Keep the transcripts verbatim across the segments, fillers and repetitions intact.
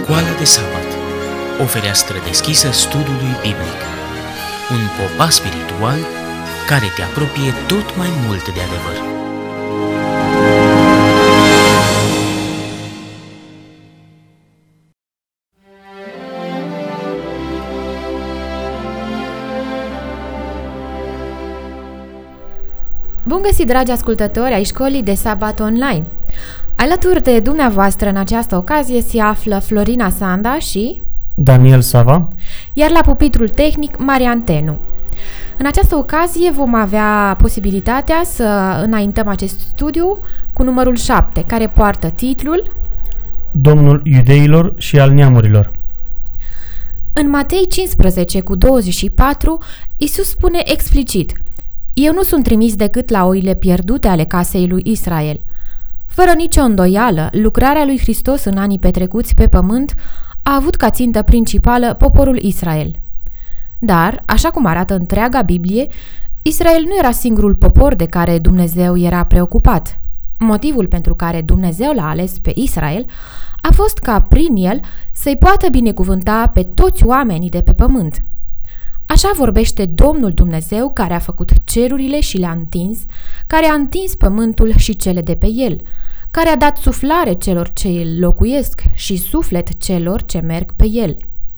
Școala de sabat, o fereastră deschisă studiului biblic, un popas spiritual care te apropie tot mai mult de adevăr. Bun găsit, dragi ascultători ai Școlii de Sabat Online! Alături de dumneavoastră în această ocazie se află Florina Sanda și Daniel Sava, iar la pupitrul tehnic Marian Tenu. În această ocazie vom avea posibilitatea să înaintăm acest studiu cu numărul șapte, care poartă titlul Domnul iudeilor și al neamurilor. În Matei cincisprezece cu douăzeci și patru, Iisus spune explicit: Eu nu sunt trimis decât la oile pierdute ale casei lui Israel. Fără nicio îndoială, lucrarea lui Hristos în anii petrecuți pe pământ a avut ca țintă principală poporul Israel. Dar, așa cum arată întreaga Biblie, Israel nu era singurul popor de care Dumnezeu era preocupat. Motivul pentru care Dumnezeu l-a ales pe Israel a fost ca prin el să-i poată binecuvânta pe toți oamenii de pe pământ. Așa vorbește Domnul Dumnezeu, care a făcut cerurile și le-a întins, care a întins pământul și cele de pe el, care a dat suflare celor ce îl locuiesc și suflet celor ce merg pe el.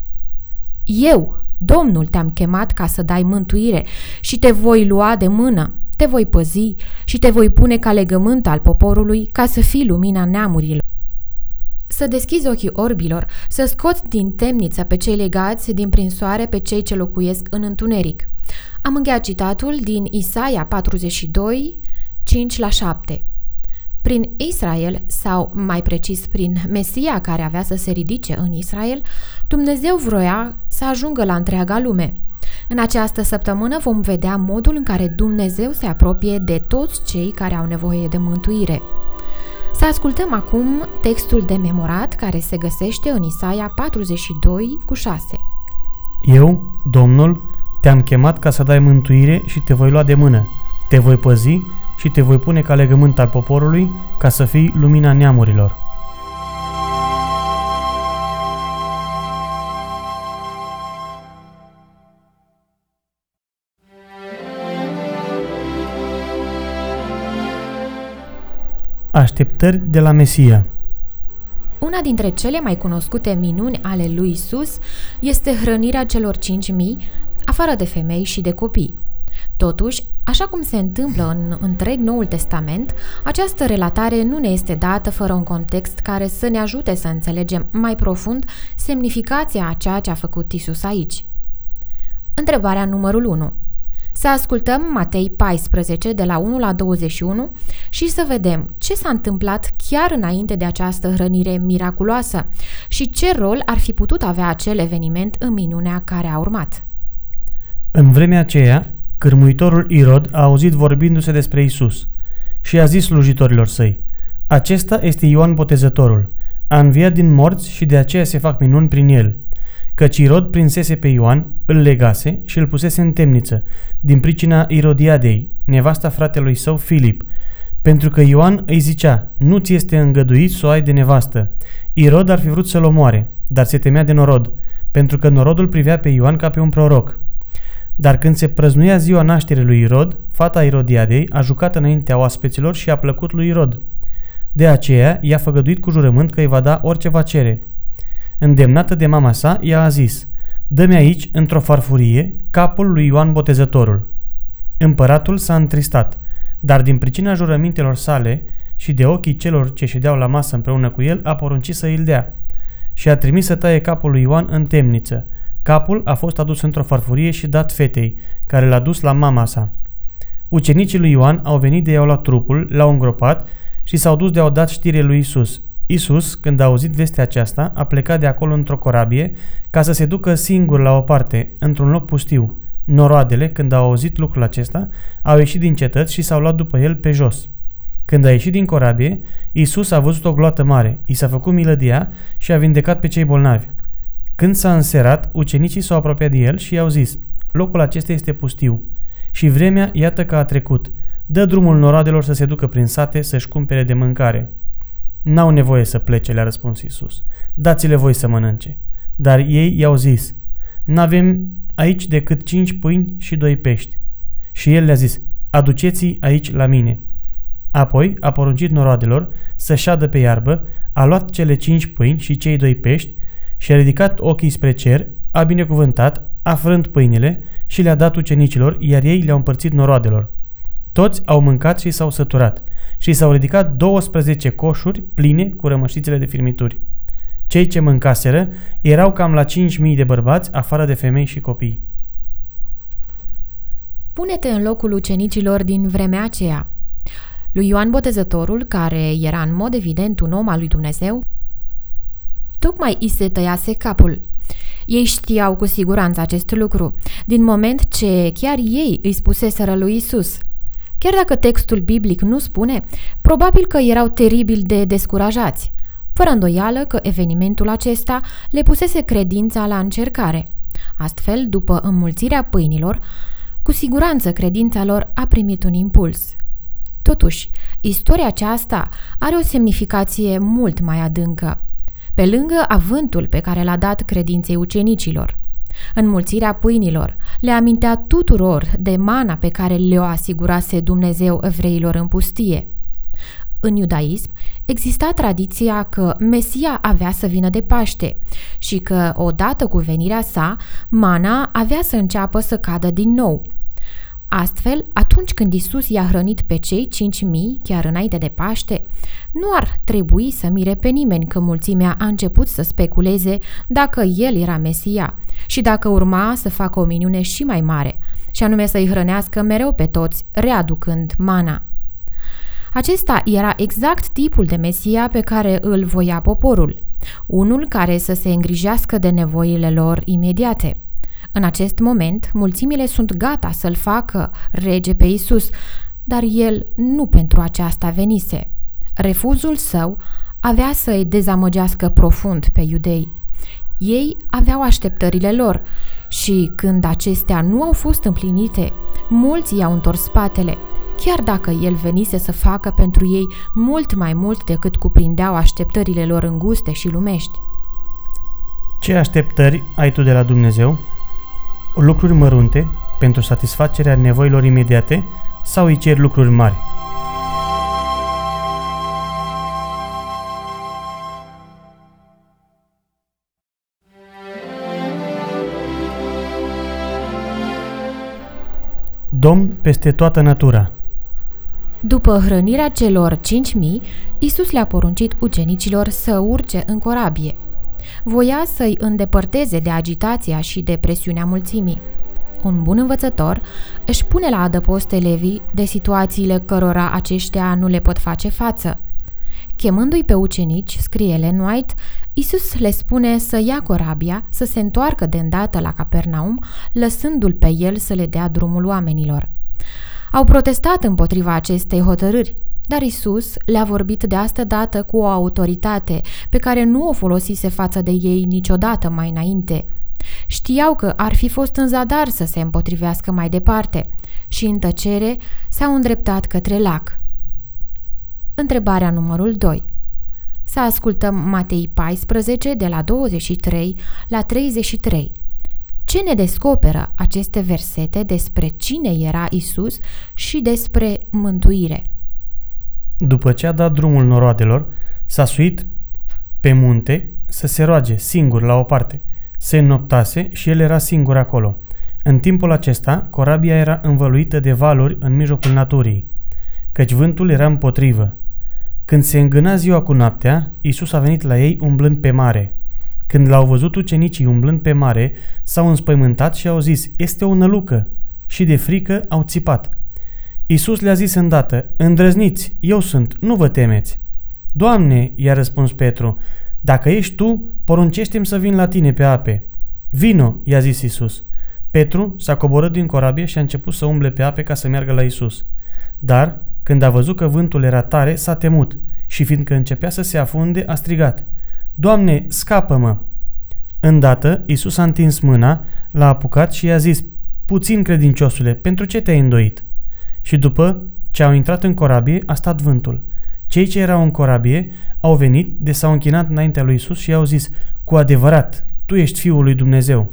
Eu, Domnul, te-am chemat ca să dai mântuire și te voi lua de mână, te voi păzi și te voi pune ca legământ al poporului, ca să fii lumina neamurilor. Să deschizi ochii orbilor, să scoți din temniță pe cei legați, din prinsoare pe cei ce locuiesc în întuneric. Am încheiat citatul din Isaia patruzeci și doi, cinci la șapte. Prin Israel, sau mai precis prin Mesia care avea să se ridice în Israel, Dumnezeu vroia să ajungă la întreaga lume. În această săptămână vom vedea modul în care Dumnezeu se apropie de toți cei care au nevoie de mântuire. Să ascultăm acum textul de memorat care se găsește în Isaia patruzeci și doi cu șase. Eu, Domnul, te-am chemat ca să dai mântuire și te voi lua de mână, te voi păzi și te voi pune ca legământ al poporului, ca să fii lumina neamurilor. Așteptări de la Mesia. Una dintre cele mai cunoscute minuni ale lui Isus este hrănirea celor cinci mii, afară de femei și de copii. Totuși, așa cum se întâmplă în întreg Noul Testament, această relatare nu ne este dată fără un context care să ne ajute să înțelegem mai profund semnificația a ceea ce a făcut Isus aici. Întrebarea numărul unu. Să ascultăm Matei paisprezece de la unu la douăzeci și unu și să vedem ce s-a întâmplat chiar înainte de această hrănire miraculoasă și ce rol ar fi putut avea acel eveniment în minunea care a urmat. În vremea aceea, cârmuitorul Irod a auzit vorbindu-se despre Isus și a zis slujitorilor săi: Acesta este Ioan Botezătorul, a înviat din morți și de aceea se fac minuni prin el. Căci Irod prinsese pe Ioan, îl legase și îl pusese în temniță, din pricina Irodiadei, nevasta fratelui său Filip, pentru că Ioan îi zicea: Nu ți este îngăduit să o ai de nevastă. Irod ar fi vrut să-l omoare, dar se temea de norod, pentru că norodul privea pe Ioan ca pe un proroc. Dar când se prăznuia ziua nașterii lui Irod, fata Irodiadei a jucat înaintea oaspeților și a plăcut lui Irod. De aceea i-a făgăduit cu jurământ că îi va da orice va cere. Îndemnată de mama sa, ea a zis: Dă-mi aici, într-o farfurie, capul lui Ioan Botezătorul. Împăratul s-a întristat, dar din pricina jurămintelor sale și de ochii celor ce ședeau la masă împreună cu el, a poruncit să îl dea și a trimis să taie capul lui Ioan în temniță. Capul a fost adus într-o farfurie și dat fetei, care l-a dus la mama sa. Ucenicii lui Ioan au venit de i-au luat trupul, l-au îngropat și s-au dus de-au dat știre lui Isus. Isus, când a auzit vestea aceasta, a plecat de acolo într-o corabie ca să se ducă singur la o parte, într-un loc pustiu. Noroadele, când au auzit lucrul acesta, au ieșit din cetăți și s-au luat după el pe jos. Când a ieșit din corabie, Isus a văzut o gloată mare, i s-a făcut milă de ea și a vindecat pe cei bolnavi. Când s-a înserat, ucenicii s-au apropiat de el și i-au zis: Locul acesta este pustiu și vremea iată că a trecut. Dă drumul noroadelor să se ducă prin sate să-și cumpere de mâncare. N-au nevoie să plece, le-a răspuns Iisus. Dați-le voi să mănânce. Dar ei i-au zis: N-avem aici decât cinci pâini și doi pești. Și el le-a zis: Aduceți-i aici la mine. Apoi a poruncit noroadelor să șadă pe iarbă, a luat cele cinci pâini și cei doi pești și a ridicat ochii spre cer, a binecuvântat, a frânt pâinile și le-a dat ucenicilor, iar ei le-au împărțit noroadelor. Toți au mâncat și s-au săturat și s-au ridicat douăsprezece coșuri pline cu rămășițele de firmituri. Cei ce mâncaseră erau cam la cinci mii de bărbați, afară de femei și copii. Pune-te în locul ucenicilor din vremea aceea. Lui Ioan Botezătorul, care era în mod evident un om al lui Dumnezeu, tocmai i se tăiase capul. Ei știau cu siguranță acest lucru, din moment ce chiar ei îi spuseseră lui Isus. Chiar dacă textul biblic nu spune, probabil că erau teribil de descurajați, fără îndoială că evenimentul acesta le pusese credința la încercare. Astfel, după înmulțirea pâinilor, cu siguranță credința lor a primit un impuls. Totuși, istoria aceasta are o semnificație mult mai adâncă, pe lângă avântul pe care l-a dat credinței ucenicilor. Înmulțirea pâinilor le amintea tuturor de mana pe care le-o asigurase Dumnezeu evreilor în pustie. În iudaism exista tradiția că Mesia avea să vină de Paște și că, odată cu venirea sa, mana avea să înceapă să cadă din nou. Astfel, atunci când Isus i-a hrănit pe cei cinci mii, chiar înainte de Paște, nu ar trebui să mire pe nimeni că mulțimea a început să speculeze dacă el era Mesia și dacă urma să facă o minune și mai mare, și anume să-i hrănească mereu pe toți, readucând mana. Acesta era exact tipul de Mesia pe care îl voia poporul, unul care să se îngrijească de nevoile lor imediate. În acest moment, mulțimile sunt gata să-l facă rege pe Isus, dar el nu pentru aceasta venise. Refuzul său avea să îi dezamăgească profund pe iudei. Ei aveau așteptările lor și când acestea nu au fost împlinite, mulți i-au întors spatele, chiar dacă el venise să facă pentru ei mult mai mult decât cuprindeau așteptările lor înguste și lumești. Ce așteptări ai tu de la Dumnezeu? Lucruri mărunte pentru satisfacerea nevoilor imediate sau îi ceri lucruri mari? Domn peste toată natura. După hrănirea celor cinci mii, Isus le-a poruncit ucenicilor să urce în corabie. Voia să-i îndepărteze de agitația și de presiunea mulțimii. Un bun învățător își pune la adăpost elevii de situațiile cărora aceștia nu le pot face față. Chemându-i pe ucenici, scrie Ellen White, Isus le spune să ia corabia, să se întoarcă de îndată la Capernaum, lăsându-l pe el să le dea drumul oamenilor. Au protestat împotriva acestei hotărâri, dar Isus le-a vorbit de asta dată cu o autoritate pe care nu o folosise față de ei niciodată mai înainte. Știau că ar fi fost în zadar să se împotrivească mai departe și în tăcere s-au îndreptat către lac. Întrebarea numărul doi. Să ascultăm Matei paisprezece de la douăzeci și trei la treizeci și trei. Ce ne descoperă aceste versete despre cine era Isus și despre mântuire? După ce a dat drumul noroadelor, s-a suit pe munte să se roage singur la o parte. Se înnoptase și el era singur acolo. În timpul acesta, corabia era învăluită de valuri în mijlocul naturii, căci vântul era împotrivă. Când se îngâna ziua cu noaptea, Isus a venit la ei umblând pe mare. Când l-au văzut ucenicii umblând pe mare, s-au înspăimântat și au zis: "Este o nălucă!" și de frică au țipat. Isus le-a zis îndată: "Îndrăzniți, eu sunt, nu vă temeți." "Doamne," i-a răspuns Petru, "dacă ești tu, poruncește-mi să vin la tine pe ape." "Vino," i-a zis Isus. Petru s-a coborât din corabie și a început să umble pe ape ca să meargă la Isus. Dar, când a văzut că vântul era tare, s-a temut și fiindcă începea să se afunde, a strigat: "Doamne, scapă-mă!" Îndată, Isus a întins mâna, l-a apucat și i-a zis: "Puțin credinciosule, pentru ce te-ai îndoit?" Și după ce au intrat în corabie, a stat vântul. Cei ce erau în corabie au venit, de s-au închinat înaintea lui Isus și i-au zis: cu adevărat, tu ești Fiul lui Dumnezeu.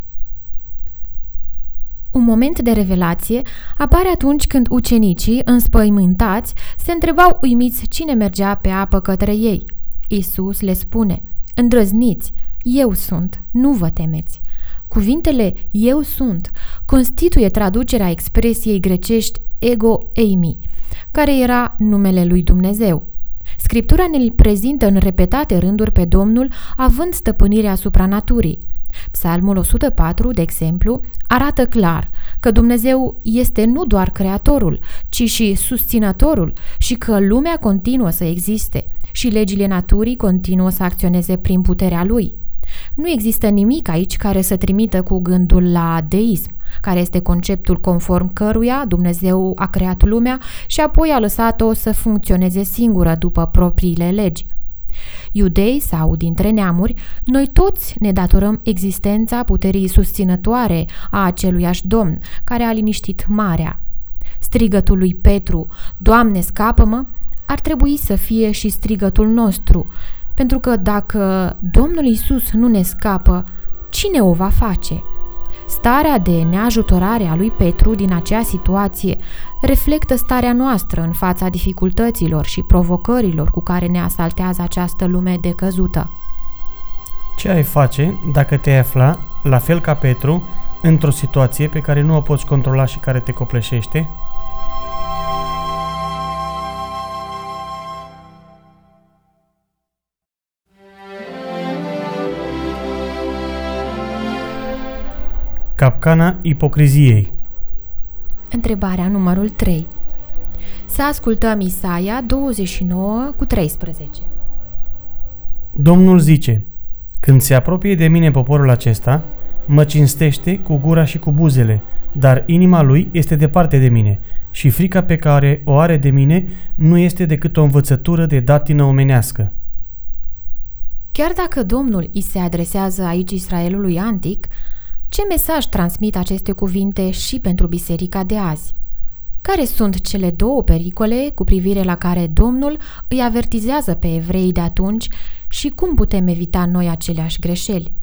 Un moment de revelație apare atunci când ucenicii, înspăimântați, se întrebau uimiți cine mergea pe apă către ei. Isus le spune: îndrăzniți, eu sunt, nu vă temeți. Cuvintele eu sunt constituie traducerea expresiei grecești ego eimi, care era numele lui Dumnezeu. Scriptura ne-l prezintă în repetate rânduri pe Domnul având stăpânirea asupra naturii. Psalmul o sută patru, de exemplu, arată clar că Dumnezeu este nu doar creatorul, ci și susținătorul și că lumea continuă să existe și legile naturii continuă să acționeze prin puterea lui. Nu există nimic aici care să trimită cu gândul la deism, care este conceptul conform căruia Dumnezeu a creat lumea și apoi a lăsat-o să funcționeze singură după propriile legi. Iudei sau dintre neamuri, noi toți ne datorăm existența puterii susținătoare a aceluiași Domn care a liniștit marea. Strigătul lui Petru, Doamne, scapă-mă, ar trebui să fie și strigătul nostru, pentru că dacă Domnul Iisus nu ne scapă, cine o va face? Starea de neajutorare a lui Petru din acea situație reflectă starea noastră în fața dificultăților și provocărilor cu care ne asaltează această lume decăzută. Ce ai face dacă te-ai afla, la fel ca Petru, într-o situație pe care nu o poți controla și care te copleșește? Capcana ipocriziei. Întrebarea numărul trei. Să ascultăm Isaia douăzeci și nouă cu treisprezece. Domnul zice: când se apropie de mine poporul acesta, mă cinstește cu gura și cu buzele, dar inima lui este departe de mine și frica pe care o are de mine nu este decât o învățătură de datină omenească. Chiar dacă Domnul îi se adresează aici Israelului antic, ce mesaj transmit aceste cuvinte și pentru biserica de azi? Care sunt cele două pericole cu privire la care Domnul îi avertizează pe evreii de atunci și cum putem evita noi aceleași greșeli?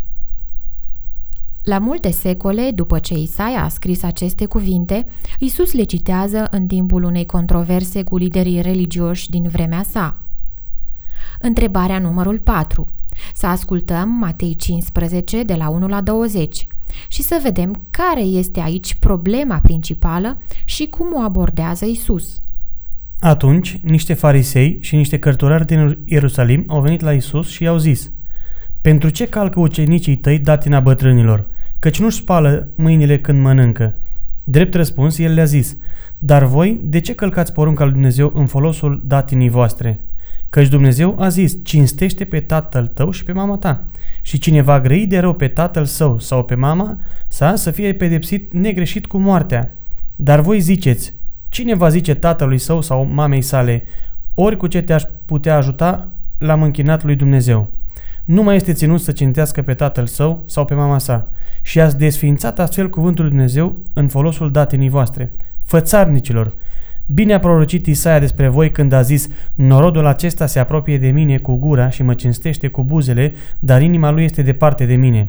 La multe secole după ce Isaia a scris aceste cuvinte, Iisus le citează în timpul unei controverse cu liderii religioși din vremea sa. Întrebarea numărul patru. Să ascultăm Matei cincisprezece de la unu la douăzeci și să vedem care este aici problema principală și cum o abordează Iisus. Atunci, niște farisei și niște cărturari din Ierusalim au venit la Iisus și i-au zis: pentru ce calcă ucenicii tăi datina bătrânilor, căci nu-și spală mâinile când mănâncă? Drept răspuns, el le-a zis: dar voi, de ce călcați porunca lui Dumnezeu în folosul datinii voastre? Căci Dumnezeu a zis: cinstește pe tatăl tău și pe mama ta. Și cine va grăi de rău pe tatăl său sau pe mama sa, să fie pedepsit negreșit cu moartea. Dar voi ziceți: cine va zice tatălui său sau mamei sale: ori cu ce te-aș putea ajuta, l-am închinat lui Dumnezeu? Nu mai este ținut să cintească pe tatăl său sau pe mama sa. Și ați desființat astfel cuvântul lui Dumnezeu în folosul datinii voastre. Fățarnicilor! Bine a prorocit Isaia despre voi când a zis: norodul acesta se apropie de mine cu gura și mă cinstește cu buzele, dar inima lui este departe de mine.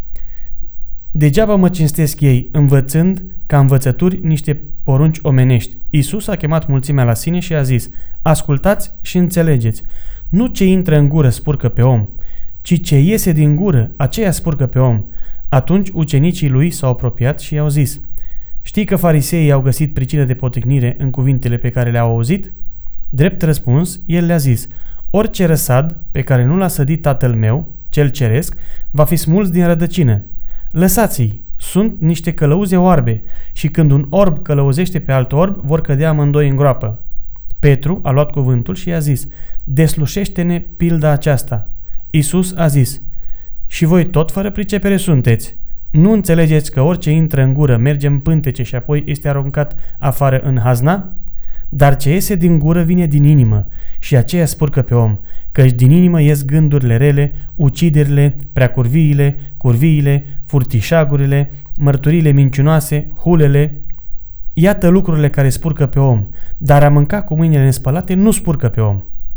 Degeaba mă cinstesc ei, învățând ca învățături niște porunci omenești. Iisus a chemat mulțimea la sine și a zis: ascultați și înțelegeți. Nu ce intră în gură spurcă pe om, ci ce iese din gură, aceea spurcă pe om. Atunci ucenicii lui s-au apropiat și i-au zis: știi că fariseii au găsit pricină de poticnire în cuvintele pe care le-au auzit? Drept răspuns, el le-a zis: orice răsad pe care nu l-a sădit tatăl meu, cel ceresc, va fi smuls din rădăcină. Lăsați-i, sunt niște călăuze oarbe și când un orb călăuzește pe alt orb, vor cădea amândoi în groapă. Petru a luat cuvântul și i-a zis: deslușește-ne pilda aceasta. Iisus a zis: și voi tot fără pricepere sunteți? Nu înțelegeți că orice intră în gură merge în pântece și apoi este aruncat afară în hazna? Dar ce iese din gură vine din inimă și aceea spurcă pe om, căci din inimă ies gândurile rele, uciderile, preacurviile, curviile, furtișagurile, mărturile mincinoase, hulele. Iată lucrurile care spurcă pe om, dar a mânca cu mâinile nespălate nu spurcă pe om.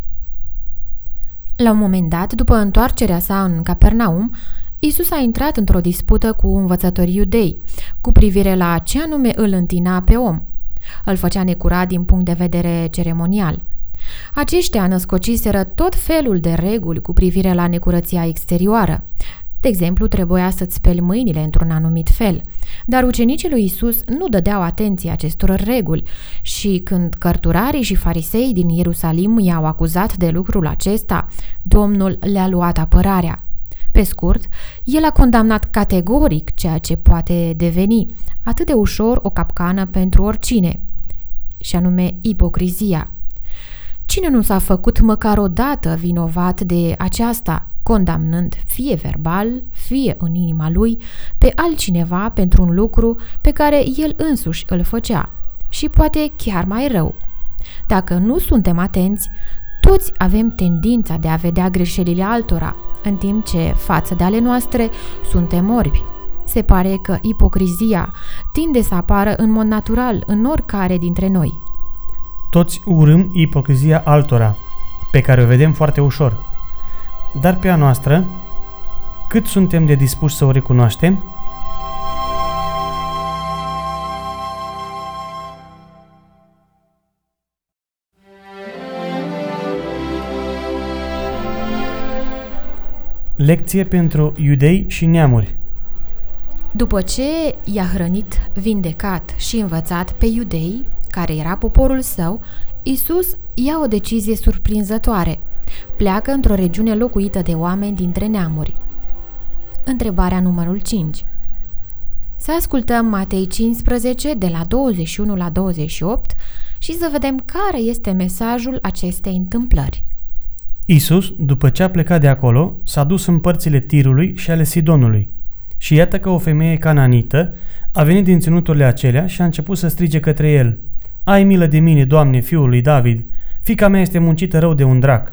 La un moment dat, după întoarcerea sa în Capernaum, Iisus a intrat într-o dispută cu învățătorii iudei cu privire la ce anume îl întina pe om. Îl făcea necurat din punct de vedere ceremonial. Aceștia născociseră tot felul de reguli cu privire la necurăția exterioară. De exemplu, trebuia să-ți speli mâinile într-un anumit fel, dar ucenicii lui Iisus nu dădeau atenție acestor reguli și când cărturarii și farisei din Ierusalim i-au acuzat de lucrul acesta, Domnul le-a luat apărarea. Pe scurt, el a condamnat categoric ceea ce poate deveni atât de ușor o capcană pentru oricine, și anume ipocrizia. Cine nu s-a făcut măcar o dată vinovat de aceasta, condamnând fie verbal, fie în inima lui, pe altcineva pentru un lucru pe care el însuși îl făcea și poate chiar mai rău? Dacă nu suntem atenți, toți avem tendința de a vedea greșelile altora, în timp ce, față de ale noastre, suntem orbi. Se pare că ipocrizia tinde să apară în mod natural în oricare dintre noi. Toți urâm ipocrizia altora, pe care o vedem foarte ușor. Dar pe a noastră, cât suntem de dispuși să o recunoaștem? Lecție pentru iudei și neamuri. După ce i-a hrănit, vindecat și învățat pe iudei, care era poporul său, Iisus ia o decizie surprinzătoare. Pleacă într-o regiune locuită de oameni dintre neamuri. Întrebarea numărul cinci. Să ascultăm Matei cincisprezece de la douăzeci și unu la douăzeci și opt și să vedem care este mesajul acestei întâmplări. Iisus, după ce a plecat de acolo, s-a dus în părțile Tirului și ale Sidonului. Și iată că o femeie cananită a venit din ținuturile acelea și a început să strige către el: „Ai milă de mine, Doamne, fiul lui David, fiica mea este muncită rău de un drac.”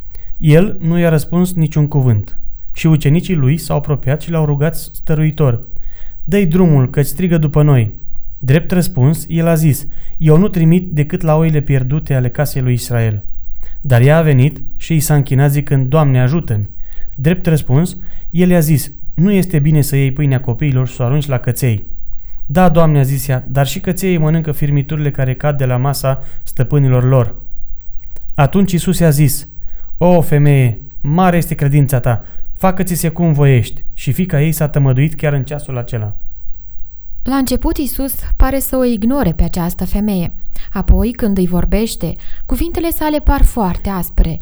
El nu i-a răspuns niciun cuvânt. Și ucenicii lui s-au apropiat și l-au rugat stăruitor: „Dă-i drumul, că-ți strigă după noi.” Drept răspuns, el a zis: „Eu nu trimit decât la oile pierdute ale casei lui Israel.” Dar ea a venit și i s-a închinat zicând: „Doamne, ajută-mi.” Drept răspuns, el i-a zis: „Nu este bine să iei pâinea copiilor și să o arunci la căței.” „Da, Doamne,” a zis ea, „dar și căței mănâncă firmiturile care cad de la masa stăpânilor lor.” Atunci Iisus i-a zis: „O, femeie, mare este credința ta, facă-ți-se cum voiești.” Și fiica ei s-a tămăduit chiar în ceasul acela. La început Iisus pare să o ignore pe această femeie. Apoi, când îi vorbește, cuvintele sale par foarte aspre.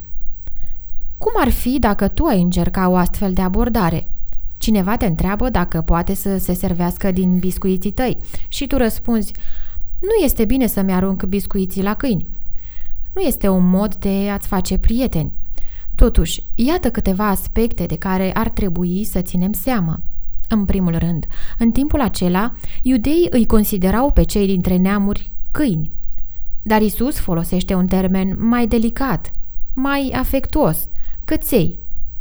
Cum ar fi dacă tu ai încerca o astfel de abordare? Cineva te întreabă dacă poate să se servească din biscuiții tăi și tu răspunzi: „Nu este bine să-mi arunc biscuiții la câini.” Nu este un mod de a-ți face prieteni. Totuși, iată câteva aspecte de care ar trebui să ținem seamă. În primul rând, în timpul acela, iudeii îi considerau pe cei dintre neamuri câini. Dar Iisus folosește un termen mai delicat, mai afectuos, căței,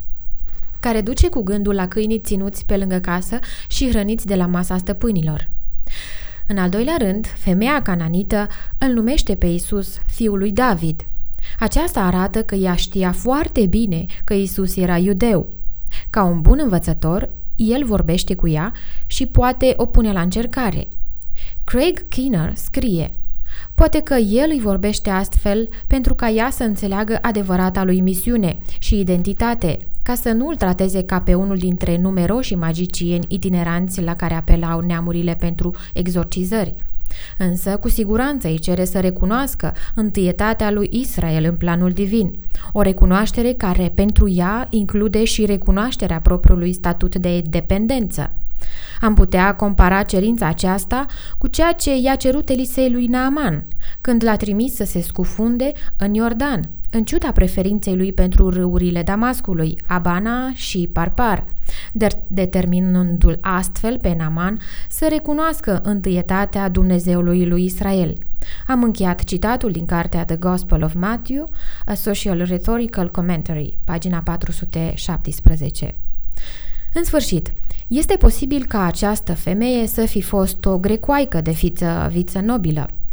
care duce cu gândul la câinii ținuți pe lângă casă și hrăniți de la masa stăpânilor. În al doilea rând, femeia cananită îl numește pe Iisus fiul lui David. Aceasta arată că ea știa foarte bine că Iisus era iudeu. Ca un bun învățător, el vorbește cu ea și poate o pune la încercare. Craig Keener scrie: „Poate că el îi vorbește astfel pentru ca ea să înțeleagă adevărata lui misiune și identitate, ca să nu îl trateze ca pe unul dintre numeroși magicieni itineranți la care apelau neamurile pentru exorcizări. Însă, cu siguranță îi cere să recunoască întâietatea lui Israel în planul divin, o recunoaștere care pentru ea include și recunoașterea propriului statut de dependență. Am putea compara cerința aceasta cu ceea ce i-a cerut Elisei lui Naaman, când l-a trimis să se scufunde în Iordan, în ciuda preferinței lui pentru râurile Damascului, Abana și Parpar, determinându-l astfel pe Naaman să recunoască întâietatea Dumnezeului lui Israel. Am încheiat citatul din cartea The Gospel of Matthew, A Social Rhetorical Commentary, pagina patru sute șaptesprezece. În sfârșit, este posibil ca această femeie să fi fost o grecoaică de fiță viță nobilă.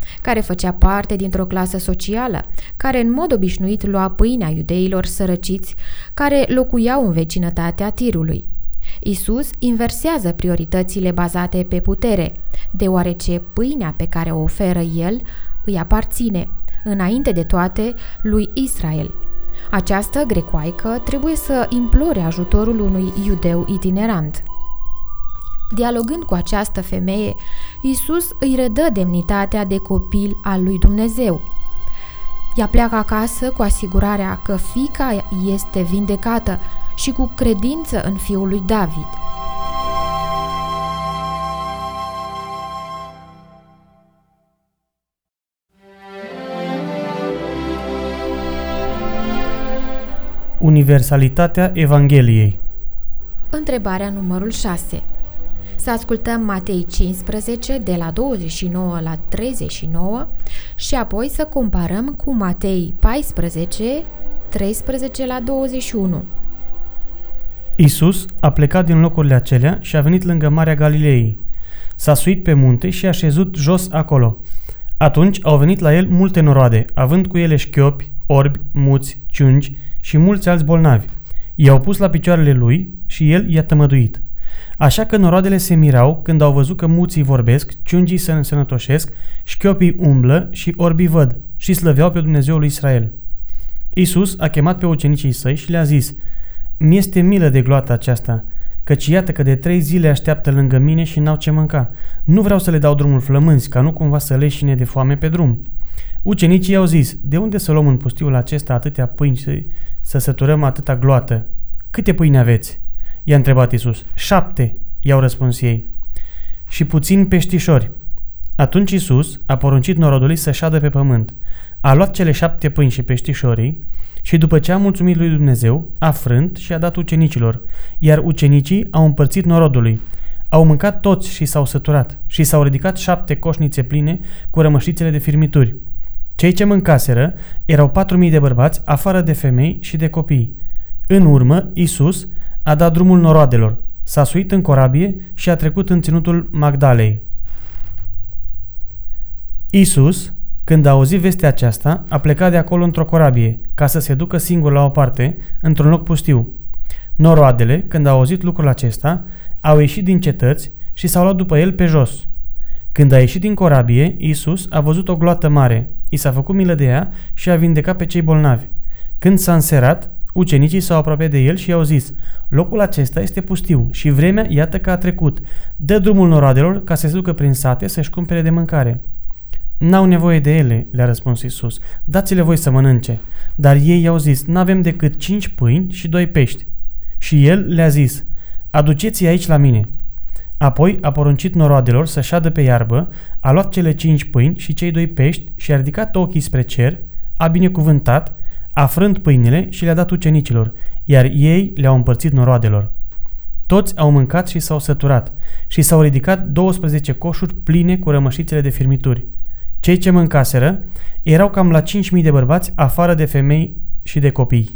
care făcea parte dintr-o clasă socială, care în mod obișnuit lua pâinea iudeilor sărăciți care locuiau în vecinătatea Tirului. Isus inversează prioritățile bazate pe putere, deoarece pâinea pe care o oferă El îi aparține, înainte de toate, lui Israel. Această grecoaică trebuie să implore ajutorul unui iudeu itinerant. Dialogând cu această femeie, Isus îi redă demnitatea de copil al lui Dumnezeu. Ea pleacă acasă cu asigurarea că fiica este vindecată și cu credință în fiul lui David. Universalitatea Evangheliei. Întrebarea numărul șase. Să ascultăm Matei cincisprezece de la douăzeci și nouă la treizeci și nouă și apoi să comparăm cu Matei paisprezece, treisprezece la douăzeci și unu. Isus a plecat din locurile acelea și a venit lângă Marea Galilei. S-a suit pe munte și a șezut jos acolo. Atunci au venit la el multe noroade, având cu ele șchiopi, orbi, muți, ciungi și mulți alți bolnavi. I-au pus la picioarele lui și el i-a tămăduit. Așa că noroadele se mirau când au văzut că muții vorbesc, ciungii se însănătoșesc, șchiopii umblă și orbii văd și slăveau pe Dumnezeul lui Israel. Isus a chemat pe ucenicii săi și le-a zis: Mi-este milă de gloata aceasta, căci iată că de trei zile așteaptă lângă mine și n-au ce mânca. Nu vreau să le dau drumul flămânzi, ca nu cumva să leșine de foame pe drum. Ucenicii i-au zis: De unde să luăm în pustiul acesta atâtea pâini și să săturăm atâta gloată? Câte pâini aveți? I-a întrebat Isus. Șapte, i-au răspuns ei. Și puțini peștișori. Atunci Isus a poruncit norodului să șadă pe pământ. A luat cele șapte pâini și peștișorii și după ce a mulțumit lui Dumnezeu, a frânt și a dat ucenicilor, iar ucenicii au împărțit norodului. Au mâncat toți și s-au săturat și s-au ridicat șapte coșnițe pline cu rămășițele de firmituri. Cei ce mâncaseră erau patru mii de bărbați, afară de femei și de copii. În urmă, Isus a dat drumul noroadelor, s-a suit în corabie și a trecut în ținutul Magdalei. Isus, când a auzit vestea aceasta, a plecat de acolo într-o corabie, ca să se ducă singur la o parte, într-un loc pustiu. Noroadele, când au auzit lucrul acesta, au ieșit din cetăți și s-au luat după el pe jos. Când a ieșit din corabie, Isus a văzut o gloată mare, i s-a făcut milă de ea și a vindecat pe cei bolnavi. Când s-a înserat, ucenicii s-au apropiat de el și i-au zis: Locul acesta este pustiu și vremea iată că a trecut. Dă drumul noroadelor ca să se ducă prin sate să-și cumpere de mâncare. N-au nevoie de ele, le-a răspuns Isus. Dați-le voi să mănânce. Dar ei i-au zis: N-avem decât cinci pâini și doi pești. Și el le-a zis: Aduceți-i aici la mine. Apoi a poruncit noroadelor să șadă pe iarbă, a luat cele cinci pâini și cei doi pești și a ridicat ochii spre cer, a binecuvântat, a frânt pâinile și le-a dat ucenicilor, iar ei le-au împărțit noroadelor. Toți au mâncat și s-au săturat și s-au ridicat douăsprezece coșuri pline cu rămășițele de firmituri. Cei ce mâncaseră erau cam la cinci mii de bărbați, afară de femei și de copii.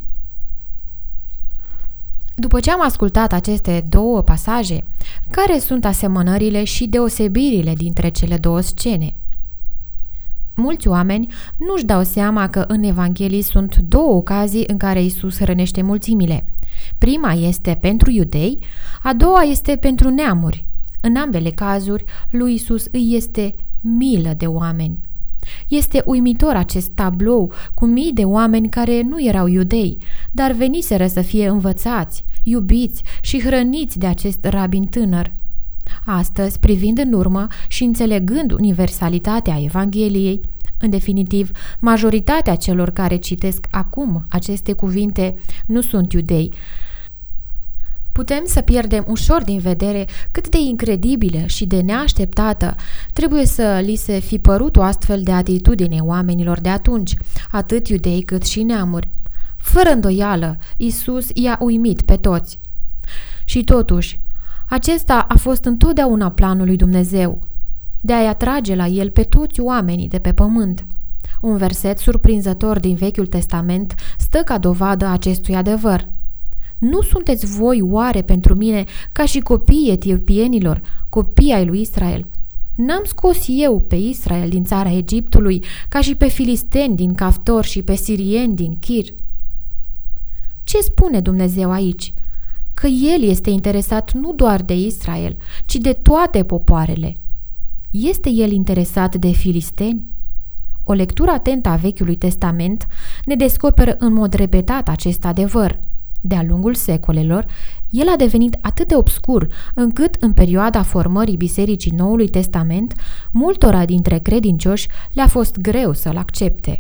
După ce am ascultat aceste două pasaje, care sunt asemănările și deosebirile dintre cele două scene? Mulți oameni nu-și dau seama că în Evanghelii sunt două ocazii în care Isus hrănește mulțimile. Prima este pentru iudei, a doua este pentru neamuri. În ambele cazuri, lui Isus îi este milă de oameni. Este uimitor acest tablou cu mii de oameni care nu erau iudei, dar veniseră să fie învățați, iubiți și hrăniți de acest rabin tânăr. Astăzi, privind în urmă și înțelegând universalitatea Evangheliei, în definitiv, majoritatea celor care citesc acum aceste cuvinte nu sunt iudei. Putem să pierdem ușor din vedere cât de incredibilă și de neașteptată trebuie să li se fi părut o astfel de atitudine oamenilor de atunci, atât iudei cât și neamuri. Fără îndoială, Isus i-a uimit pe toți. Și totuși, acesta a fost întotdeauna planul lui Dumnezeu, de a-i atrage la el pe toți oamenii de pe pământ. Un verset surprinzător din Vechiul Testament stă ca dovadă acestui adevăr. Nu sunteți voi oare pentru mine ca și copiii etiopienilor, copii ai lui Israel? N-am scos eu pe Israel din țara Egiptului, ca și pe filisteni din Caftor și pe sirieni din Chir. Ce spune Dumnezeu aici? Că El este interesat nu doar de Israel, ci de toate popoarele. Este El interesat de filisteni? O lectură atentă a Vechiului Testament ne descoperă în mod repetat acest adevăr. De-a lungul secolelor, el a devenit atât de obscur, încât în perioada formării Bisericii Noului Testament, multora dintre credincioși le-a fost greu să-l accepte.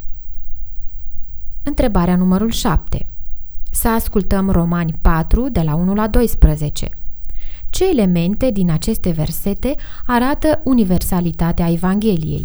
Întrebarea numărul șapte. Să ascultăm Romani patru, de la unu la doisprezece. Ce elemente din aceste versete arată universalitatea Evangheliei?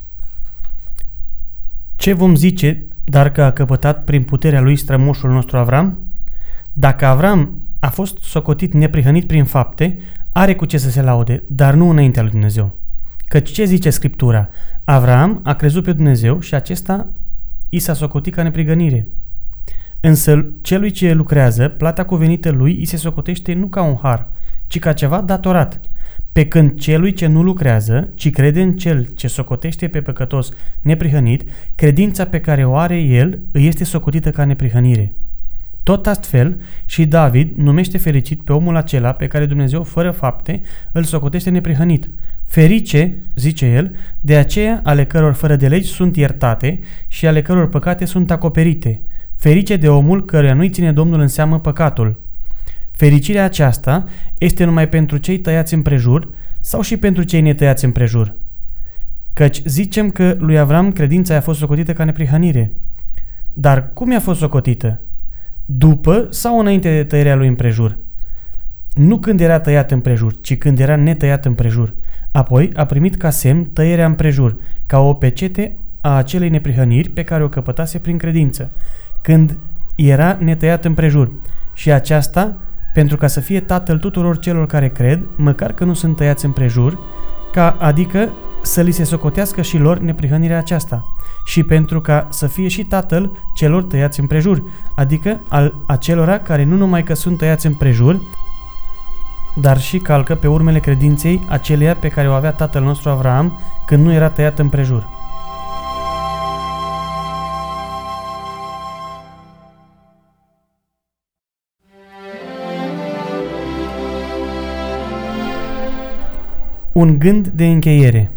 Ce vom zice, dar că a căpătat prin puterea lui strămoșul nostru Avram? Dacă Avram a fost socotit neprihănit prin fapte, are cu ce să se laude, dar nu înaintea lui Dumnezeu. Căci ce zice Scriptura? Avram a crezut pe Dumnezeu și acesta i s-a socotit ca neprihănire. Însă celui ce lucrează, plata cuvenită lui îi se socotește nu ca un har, ci ca ceva datorat. Pe când celui ce nu lucrează, ci crede în cel ce socotește pe păcătos neprihănit, credința pe care o are el îi este socotită ca neprihănire. Tot astfel și David numește fericit pe omul acela pe care Dumnezeu, fără fapte, îl socotește neprihănit. Ferice, zice el, de aceea ale căror fără de legi sunt iertate și ale căror păcate sunt acoperite. Ferice de omul căruia nu-i ține Domnul în seamă păcatul. Fericirea aceasta este numai pentru cei tăiați împrejur sau și pentru cei netăiați împrejur? Căci zicem că lui Avram credința i-a fost socotită ca neprihănire. Dar cum i-a fost socotită? După sau înainte de tăierea lui împrejur? Nu când era tăiat împrejur, ci când era netăiat împrejur. Apoi a primit ca semn tăierea împrejur, ca o pecete a acelei neprihăniri pe care o căpătase prin credință, când era netăiat împrejur. Și aceasta pentru ca să fie tatăl tuturor celor care cred, măcar că nu sunt tăiați împrejur, ca adică să li se socotească și lor neprihănirea aceasta, și pentru ca să fie și tatăl celor tăiați împrejur, adică al acelora care nu numai că sunt tăiați împrejur, dar și calcă pe urmele credinței aceleia pe care o avea tatăl nostru Avram când nu era tăiat împrejur. Un gând de încheiere.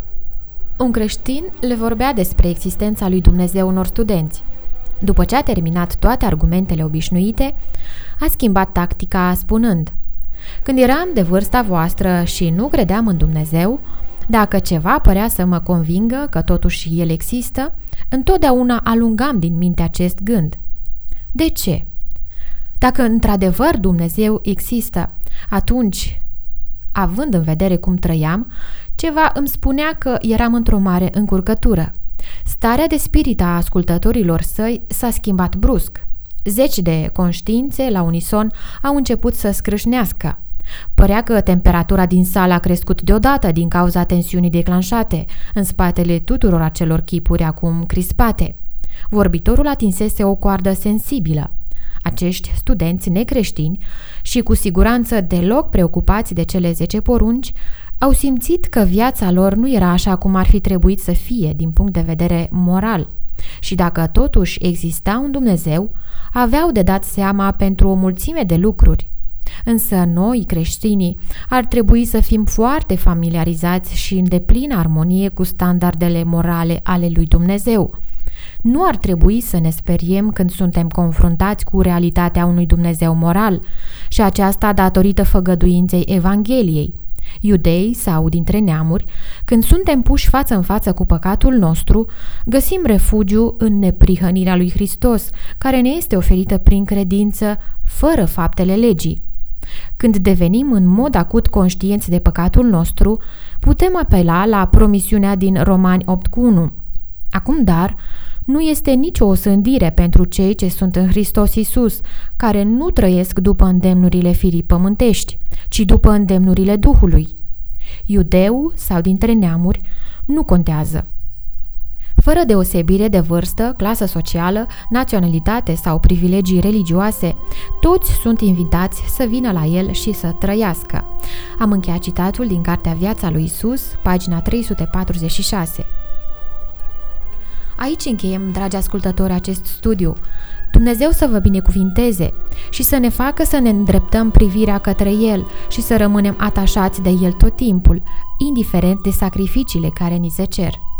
Un creștin le vorbea despre existența lui Dumnezeu unor studenți. După ce a terminat toate argumentele obișnuite, a schimbat tactica spunând: când eram de vârsta voastră și nu credeam în Dumnezeu, dacă ceva părea să mă convingă că totuși El există, întotdeauna alungam din minte acest gând. De ce? Dacă într-adevăr Dumnezeu există, atunci, având în vedere cum trăiam, ceva îmi spunea că eram într-o mare încurcătură. Starea de spirit a ascultătorilor săi s-a schimbat brusc. Zeci de conștiințe, la unison, au început să scrâșnească. Părea că temperatura din sală a crescut deodată din cauza tensiunii declanșate în spatele tuturor acelor chipuri acum crispate. Vorbitorul atinsese o coardă sensibilă. Acești studenți necreștini și cu siguranță deloc preocupați de cele zece porunci au simțit că viața lor nu era așa cum ar fi trebuit să fie din punct de vedere moral și dacă totuși exista un Dumnezeu, aveau de dat seama pentru o mulțime de lucruri. Însă noi, creștinii, ar trebui să fim foarte familiarizați și în deplină armonie cu standardele morale ale lui Dumnezeu. Nu ar trebui să ne speriem când suntem confruntați cu realitatea unui Dumnezeu moral și aceasta datorită făgăduinței Evangheliei. Iudei sau dintre neamuri, când suntem puși față în față cu păcatul nostru, găsim refugiu în neprihănirea lui Hristos, care ne este oferită prin credință, fără faptele legii. Când devenim în mod acut conștienți de păcatul nostru, putem apela la promisiunea din Romani opt cu unu. Acum, dar, nu este nicio osândire pentru cei ce sunt în Hristos Iisus, care nu trăiesc după îndemnurile firii pământești, ci după îndemnurile Duhului. Iudeu sau dintre neamuri nu contează. fără deosebire de vârstă, clasă socială, naționalitate sau privilegii religioase. Toți sunt invitați să vină la el și să trăiască. Am încheiat citatul din Cartea Viața lui Isus, pagina trei sute patruzeci și șase. Aici încheiem, dragi ascultători, acest studiu. Dumnezeu să vă binecuvinteze și să ne facă să ne îndreptăm privirea către El și să rămânem atașați de El tot timpul, indiferent de sacrificiile care ni se cer.